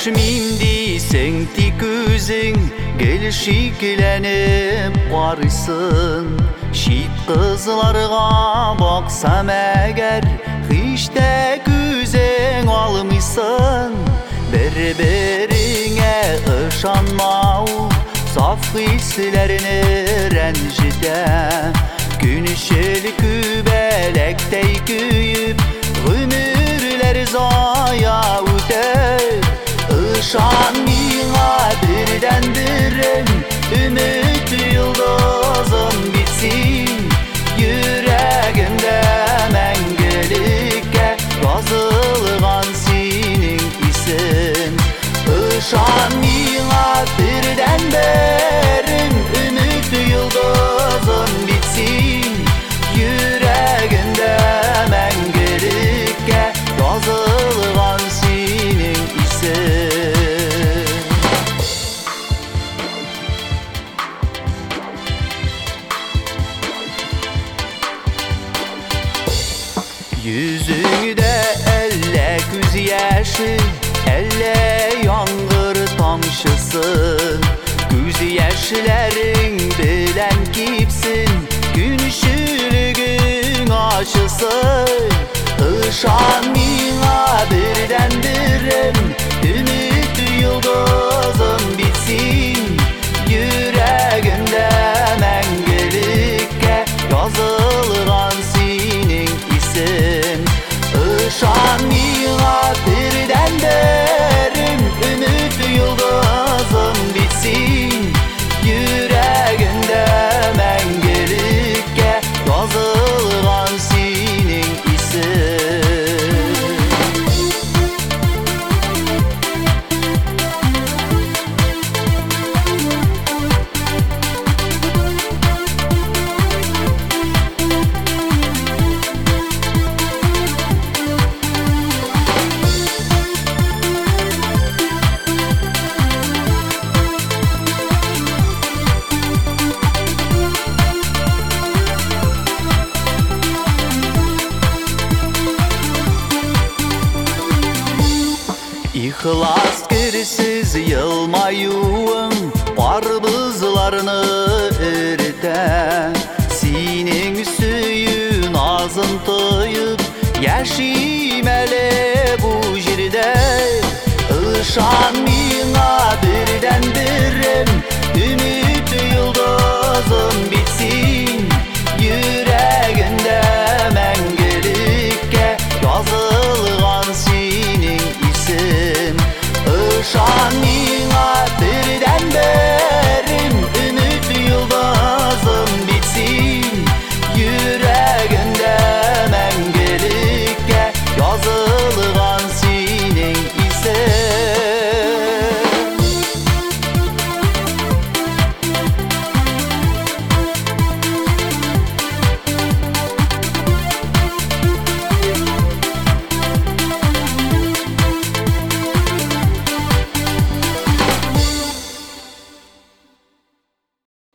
Mindi senti küzün gel şiklenip varysın. Şit kızlarga baksam eğer hiç de küzen almışsın. Berberine ışanmau saf hislerini rencide. Günşel kübelektey küyüp ömürler zaya öter. Işan mina birdenbirem ümit yıldızım bitsin. Yüreğimde mengelikке yazılgan senin isin. Işan mina birdenbirem ümit yıldızım bitsin. Yüreğimde mengelikke yazılgan senin isin. Yüzünde elle göz yaşı, elle yağmur tamşısın. Göz yaşların bilen kipsin, günşülüğün aşısın. Işan mina birdenbirem ümit yıldızım bitsin. Yüreğimde mengelikке yazılgan senin isin. Işan mina birdenbirem ümit yıldızım bitsin. Yüreğimde mengelikke yazılgan senin isin. İhlas kirsiz yılmayuğum barbızlarını erite. Senin suyun azıntıyıp yaşimele bu jirde. Işan mina birdenbirem